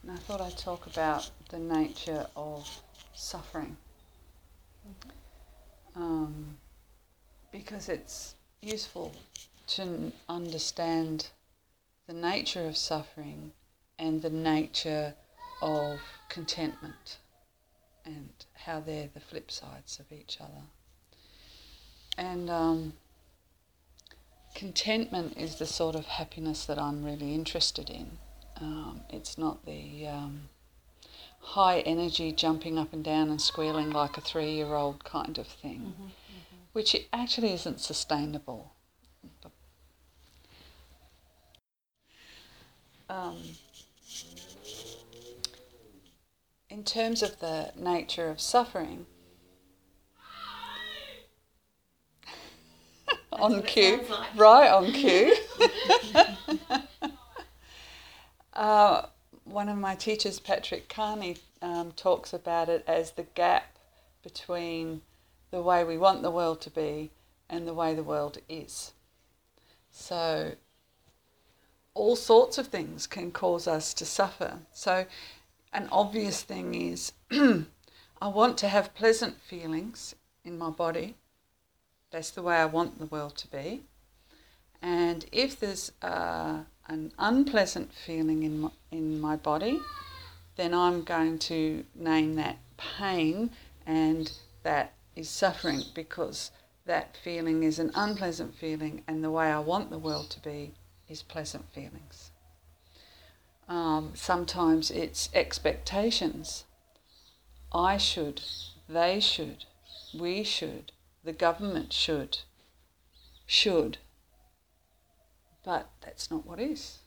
and I thought I'd talk about the nature of suffering. Because it's useful to understand the nature of suffering and the nature of contentment and how they're the flip sides of each other. And contentment is the sort of happiness that I'm really interested in. It's not the high energy jumping up and down and squealing like a 3-year-old kind of thing, which it actually isn't sustainable. In terms of the nature of suffering, on cue, like. Right on cue. One of my teachers, Patrick Carney, talks about it as the gap between the way we want the world to be and the way the world is. So all sorts of things can cause us to suffer. So an obvious thing is I want to have pleasant feelings in my body. That's the way I want the world to be. And if there's an unpleasant feeling in my body, then I'm going to name that pain, and that is suffering, because that feeling is an unpleasant feeling, and the way I want the world to be is pleasant feelings. Sometimes it's expectations. I should, they should, we should, the government should. But that's not what is.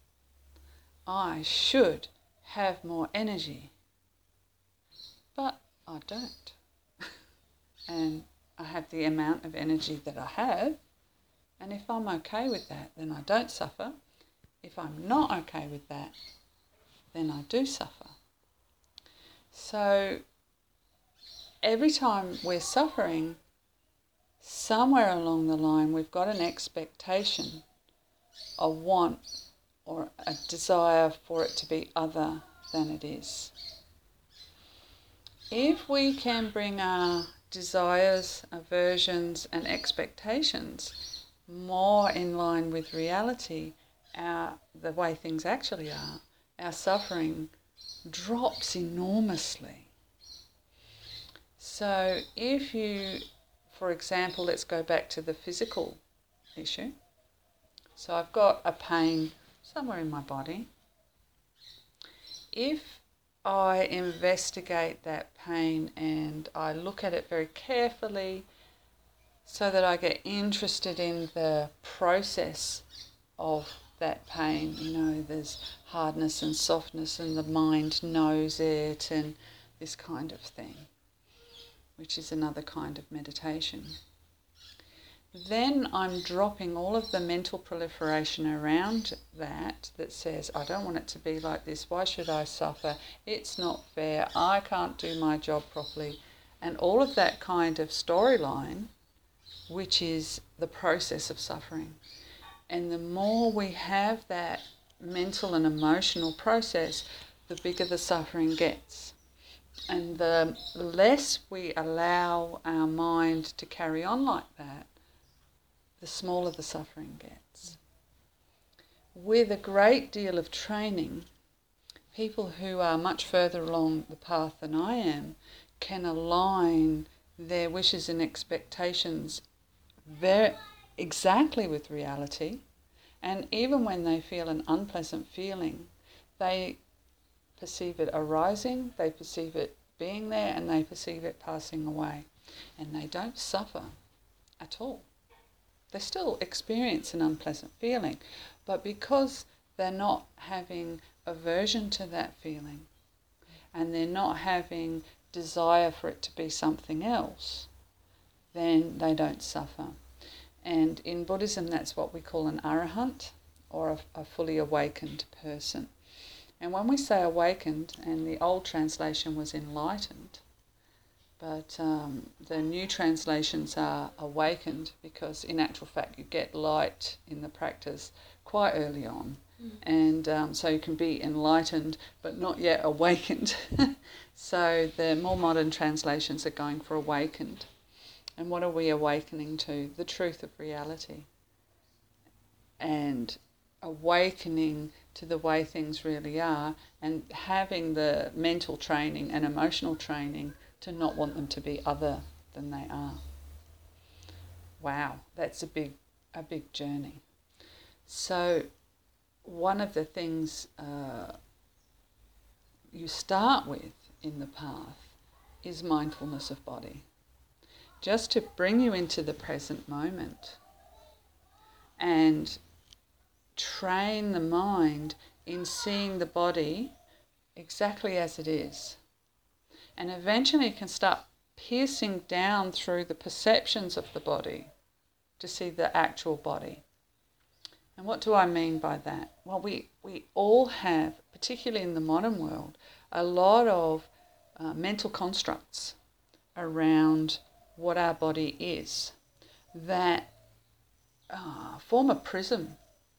I should have more energy, but I don't. And I have the amount of energy that I have, and if I'm okay with that, then I don't suffer. If I'm not okay with that, then I do suffer. So every time we're suffering, somewhere along the line we've got an expectation, a want, or a desire for it to be other than it is. If we can bring our desires, aversions and expectations more in line with reality, the way things actually are, our suffering drops enormously. So if you, for example, let's go back to the physical issue. So I've got a pain somewhere in my body. If I investigate that pain and I look at it very carefully so that I get interested in the process of that pain, there's hardness and softness and the mind knows it and this kind of thing, which is another kind of meditation. Then I'm dropping all of the mental proliferation around that says, I don't want it to be like this, why should I suffer, it's not fair, I can't do my job properly, and all of that kind of storyline, which is the process of suffering. And the more we have that mental and emotional process, the bigger the suffering gets. And the less we allow our mind to carry on like that, the smaller the suffering gets. With a great deal of training, people who are much further along the path than I am can align their wishes and expectations very exactly with reality, and even when they feel an unpleasant feeling, they perceive it arising, they perceive it being there, and they perceive it passing away, and they don't suffer at all. They still experience an unpleasant feeling, but because they're not having aversion to that feeling and they're not having desire for it to be something else, then they don't suffer. And in Buddhism, that's what we call an arahant, or a fully awakened person. And when we say awakened, and the old translation was enlightened, but the new translations are awakened, because in actual fact you get light in the practice quite early on. And so you can be enlightened but not yet awakened. So the more modern translations are going for awakened. And what are we awakening to? The truth of reality. And awakening to the way things really are, and having the mental training and emotional training to not want them to be other than they are. Wow, that's a big journey. So one of the things you start with in the path is mindfulness of body, just to bring you into the present moment and train the mind in seeing the body exactly as it is. And eventually you can start piercing down through the perceptions of the body to see the actual body. And what do I mean by that? Well, we all have, particularly in the modern world, a lot of mental constructs around what our body is that form a prism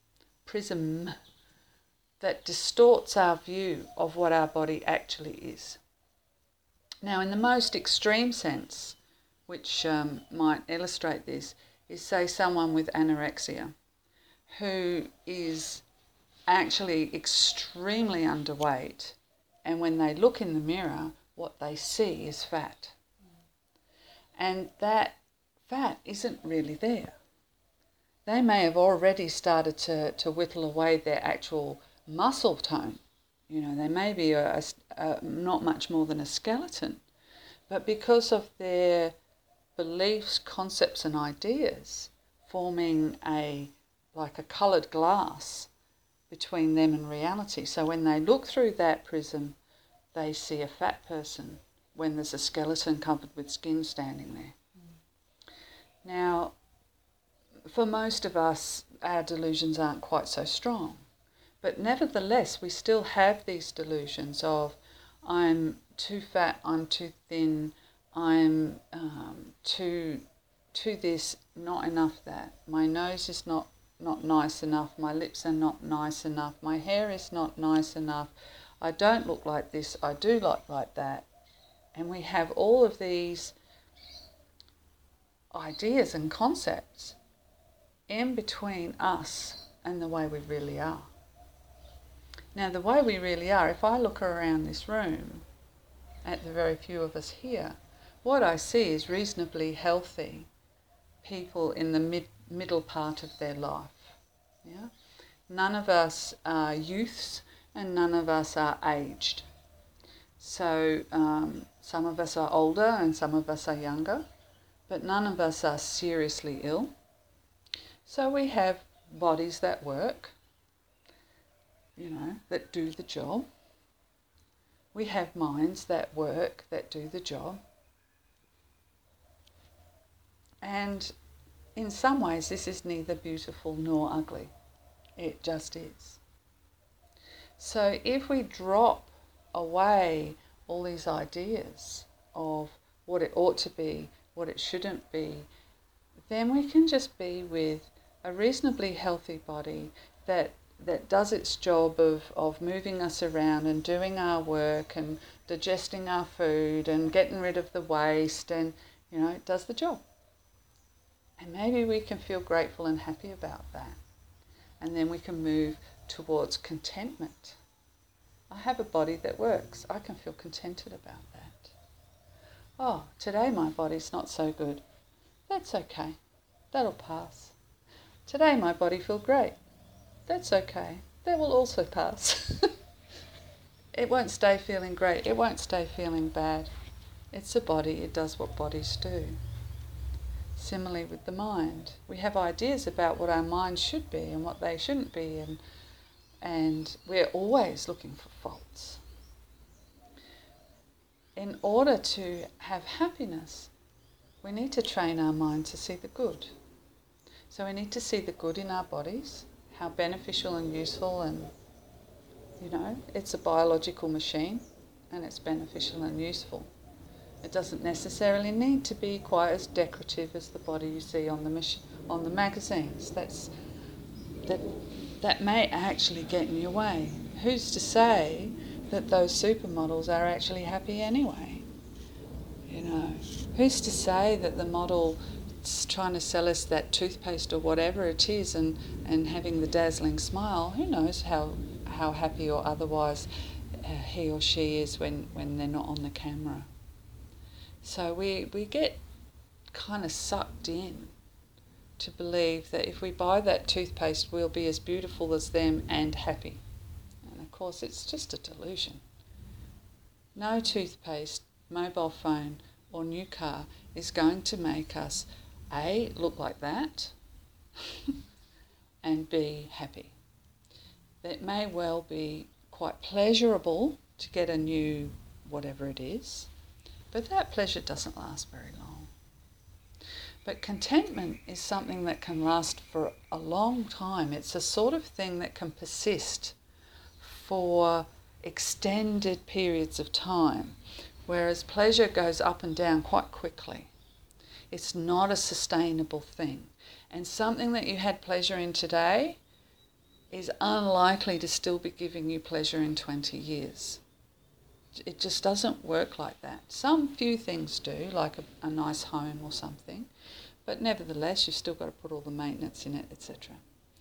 that distorts our view of what our body actually is. Now, in the most extreme sense, which might illustrate this, is say someone with anorexia who is actually extremely underweight, and when they look in the mirror, what they see is fat. And that fat isn't really there. They may have already started to whittle away their actual muscle tone. You know, they may be not much more than a skeleton, but because of their beliefs, concepts and ideas forming like a coloured glass between them and reality. So when they look through that prism, they see a fat person when there's a skeleton covered with skin standing there. Now, for most of us, our delusions aren't quite so strong. But nevertheless, we still have these delusions of I'm too fat, I'm too thin, I'm too this, not enough that. My nose is not nice enough, my lips are not nice enough, my hair is not nice enough, I don't look like this, I do look like that. And we have all of these ideas and concepts in between us and the way we really are. Now, the way we really are, if I look around this room at the very few of us here, what I see is reasonably healthy people in the middle part of their life. Yeah? None of us are youths and none of us are aged. So some of us are older and some of us are younger, but none of us are seriously ill. So we have bodies that work, that do the job. We have minds that work, that do the job. And in some ways this is neither beautiful nor ugly. It just is. So if we drop away all these ideas of what it ought to be, what it shouldn't be, then we can just be with a reasonably healthy body that does its job of moving us around and doing our work and digesting our food and getting rid of the waste and, it does the job. And maybe we can feel grateful and happy about that. And then we can move towards contentment. I have a body that works. I can feel contented about that. Oh, today my body's not so good. That's okay. That'll pass. Today my body feels great. That's okay. That will also pass. It won't stay feeling great. It won't stay feeling bad. It's a body. It does what bodies do. Similarly with the mind. We have ideas about what our minds should be and what they shouldn't be, and we're always looking for faults. In order to have happiness, we need to train our mind to see the good. So we need to see the good in our bodies, how beneficial and useful, and it's a biological machine and it's beneficial and useful. It doesn't necessarily need to be quite as decorative as the body you see on the magazines. that may actually get in your way. Who's to say that those supermodels are actually happy anyway? You know, who's to say that the model trying to sell us that toothpaste or whatever it is and having the dazzling smile, who knows how happy or otherwise he or she is when they're not on the camera. So we get kind of sucked in to believe that if we buy that toothpaste we'll be as beautiful as them and happy. And of course it's just a delusion. No toothpaste, mobile phone or new car is going to make us A, look like that and B, happy. It may well be quite pleasurable to get a new whatever it is, but that pleasure doesn't last very long. But contentment is something that can last for a long time. It's a sort of thing that can persist for extended periods of time, whereas pleasure goes up and down quite quickly. It's not a sustainable thing. And something that you had pleasure in today is unlikely to still be giving you pleasure in 20 years. It just doesn't work like that. Some few things do, like a nice home or something, but nevertheless you've still got to put all the maintenance in it, etc.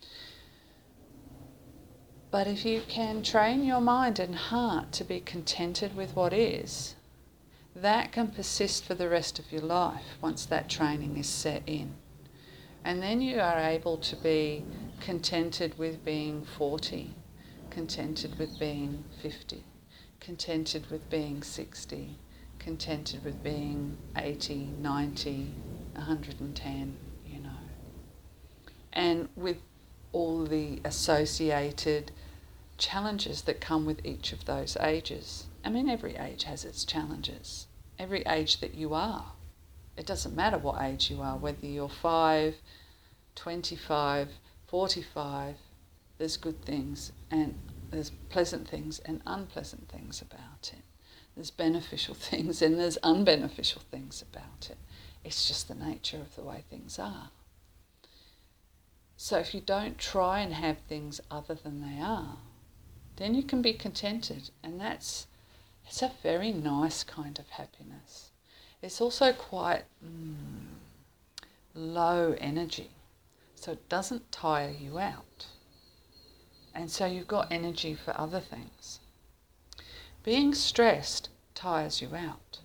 But if you can train your mind and heart to be contented with what is, that can persist for the rest of your life once that training is set in. And then you are able to be contented with being 40, contented with being 50, contented with being 60, contented with being 80, 90, 110, you know. And with all the associated challenges that come with each of those ages. I mean, every age has its challenges. Every age that you are. It doesn't matter what age you are, whether you're 5, 25, 45, there's good things and there's pleasant things and unpleasant things about it. There's beneficial things and there's unbeneficial things about it. It's just the nature of the way things are. So if you don't try and have things other than they are, then you can be contented, and it's a very nice kind of happiness. It's also quite low energy, so it doesn't tire you out. And so you've got energy for other things. Being stressed tires you out.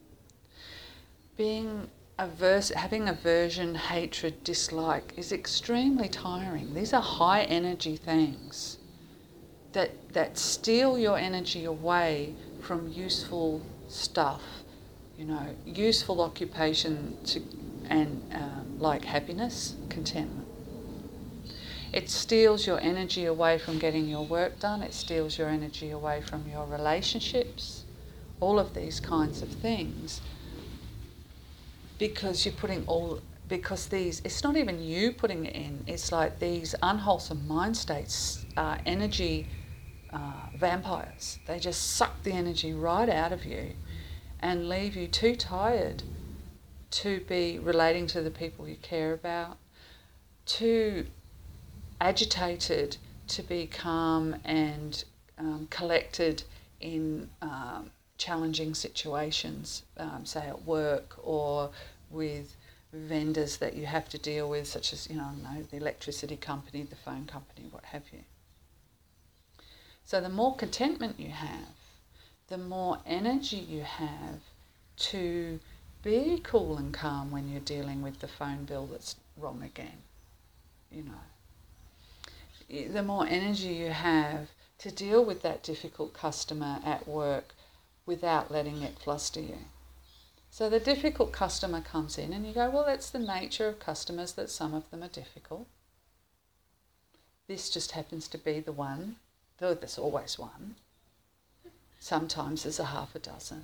Having aversion, hatred, dislike is extremely tiring. These are high energy things that steal your energy away from useful stuff, you know, useful occupation like happiness, contentment. It steals your energy away from getting your work done. It steals your energy away from your relationships, all of these kinds of things. Because it's not even you putting it in, it's like these unwholesome mind states are energy vampires. They just suck the energy right out of you and leave you too tired to be relating to the people you care about, too agitated to be calm and collected in challenging situations, say at work or with vendors that you have to deal with, such as, the electricity company, the phone company, what have you. So the more contentment you have, the more energy you have to be cool and calm when you're dealing with the phone bill that's wrong again, The more energy you have to deal with that difficult customer at work without letting it fluster you. So the difficult customer comes in and you go, well, that's the nature of customers, that some of them are difficult. This just happens to be the one, though there's always one. Sometimes there's a half a dozen.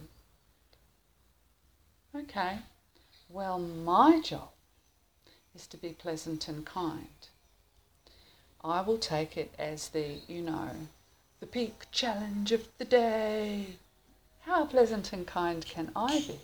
Okay, well, my job is to be pleasant and kind. I will take it as the big challenge of the day. How pleasant and kind can I be,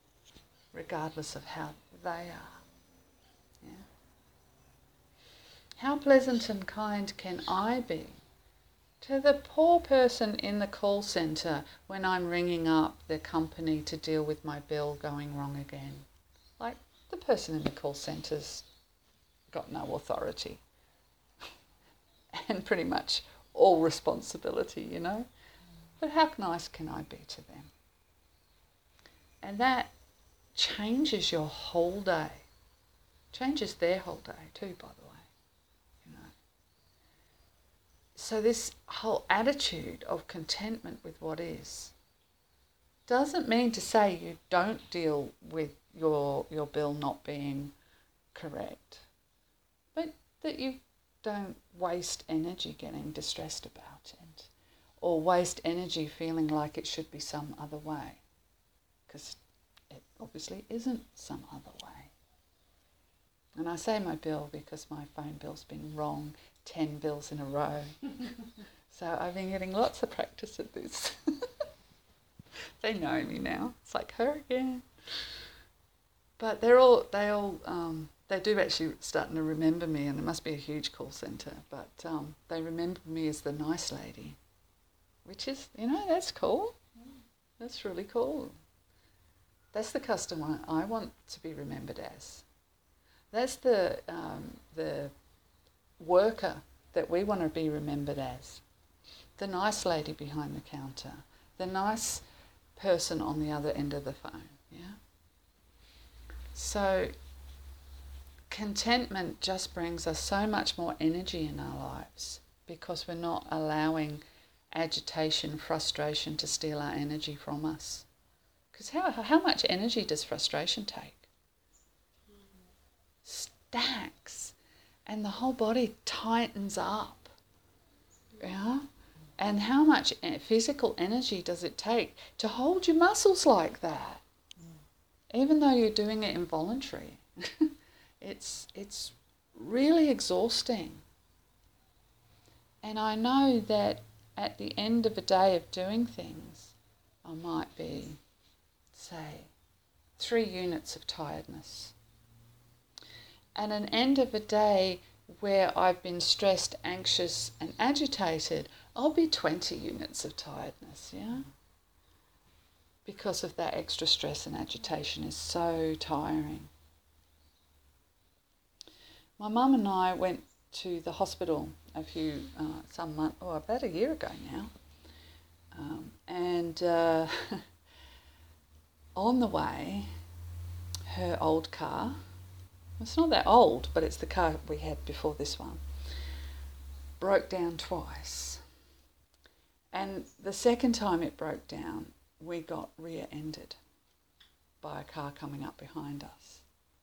regardless of how they are? Yeah? How pleasant and kind can I be to the poor person in the call centre when I'm ringing up the company to deal with my bill going wrong again? Like, the person in the call centre's got no authority and pretty much all responsibility, you know. But how nice can I be to them? And that changes your whole day. Changes their whole day too, by the way. You know. So this whole attitude of contentment with what is doesn't mean to say you don't deal with your bill not being correct, but that you don't waste energy getting distressed about it, or waste energy feeling like it should be some other way, because it obviously isn't some other way. And I say my bill because my phone bill's been wrong 10 bills in a row. So I've been getting lots of practice at this. They know me now. It's like, her again. But they do actually starting to remember me, and it must be a huge call centre, but they remember me as the nice lady, which is, you know, that's cool. That's really cool. That's the customer I want to be remembered as. That's the worker that we want to be remembered as. The nice lady behind the counter. The nice person on the other end of the phone. Yeah. So contentment just brings us so much more energy in our lives because we're not allowing agitation, frustration to steal our energy from us. Because how much energy does frustration take? Stacks. And the whole body tightens up. Yeah? And how much physical energy does it take to hold your muscles like that? Even though you're doing it involuntary. It's really exhausting. And I know that at the end of a day of doing things, I might be, say, 3 units of tiredness. And an end of a day where I've been stressed, anxious and agitated, I'll be 20 units of tiredness, yeah? Because of that extra stress and agitation is so tiring. My mum and I went to the hospital about a year ago now. On the way, her old car, it's not that old, but it's the car we had before this one, broke down twice. And the second time it broke down, we got rear-ended by a car coming up behind us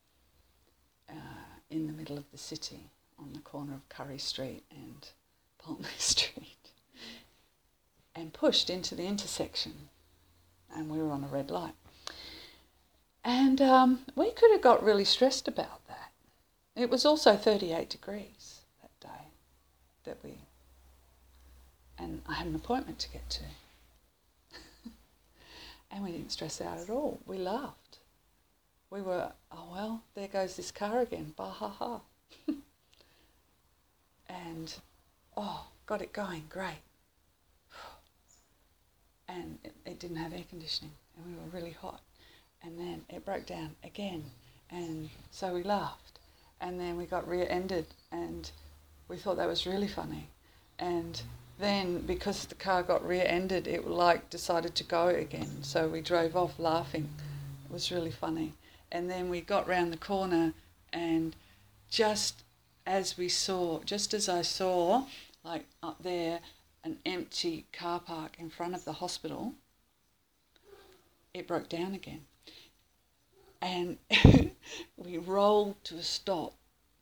in the middle of the city on the corner of Curry Street and Palmy Street, and pushed into the intersection, and we were on a red light. And we could have got really stressed about that. It was also 38 degrees that day and I had an appointment to get to. And we didn't stress out at all. We laughed. We were, oh well, there goes this car again, bah ha ha. And, got it going, great. And it didn't have air conditioning, and we were really hot. And then it broke down again, and so we laughed. And then we got rear-ended, and we thought that was really funny. And then, because the car got rear-ended, it decided to go again. So we drove off laughing. It was really funny. And then we got round the corner, and just as I saw, like up there, an empty car park in front of the hospital, it broke down again. And we rolled to a stop,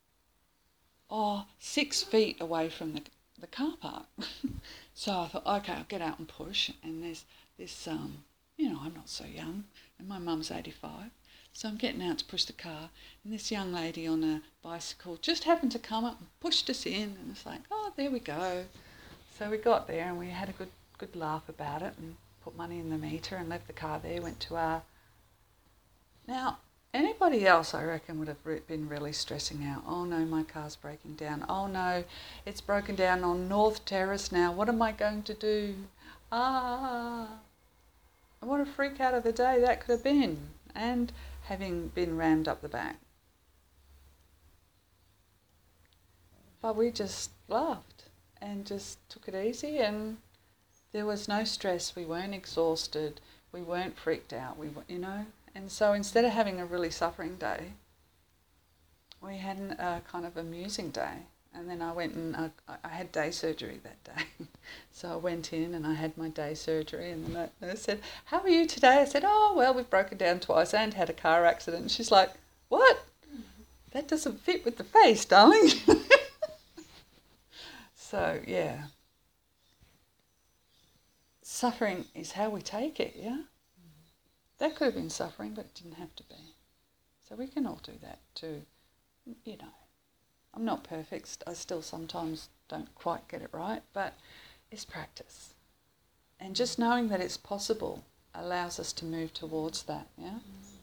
6 feet away from the car park. So I thought, okay, I'll get out and push. And there's this, I'm not so young, and my mum's 85. So I'm getting out to push the car, and this young lady on a bicycle just happened to come up and pushed us in, and it's like, there we go. So we got there, and we had a good laugh about it, and put money in the meter and left the car there, went to our... Now, Anybody else, I reckon, would have been really stressing out. Oh no, my car's breaking down. Oh no, it's broken down on North Terrace now. What am I going to do? Ah, what a freak out of the day that could have been. And having been rammed up the back. But we just laughed and just took it easy, and there was no stress. We weren't exhausted. We weren't freaked out. And so instead of having a really suffering day, we had a kind of amusing day. And then I went and I had day surgery that day. So I went in and I had my day surgery, and the nurse said, "How are you today?" I said, "Oh, well, we've broken down twice and had a car accident." And she's like, "What? That doesn't fit with the face, darling." So, yeah. Suffering is how we take it, yeah? That could have been suffering, but it didn't have to be. So we can all do that too. I'm not perfect. I still sometimes don't quite get it right, but it's practice. And just knowing that it's possible allows us to move towards that, yeah?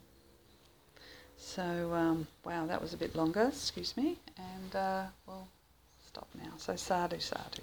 So, wow, that was a bit longer, excuse me. And we'll stop now. So sadhu, sadhu.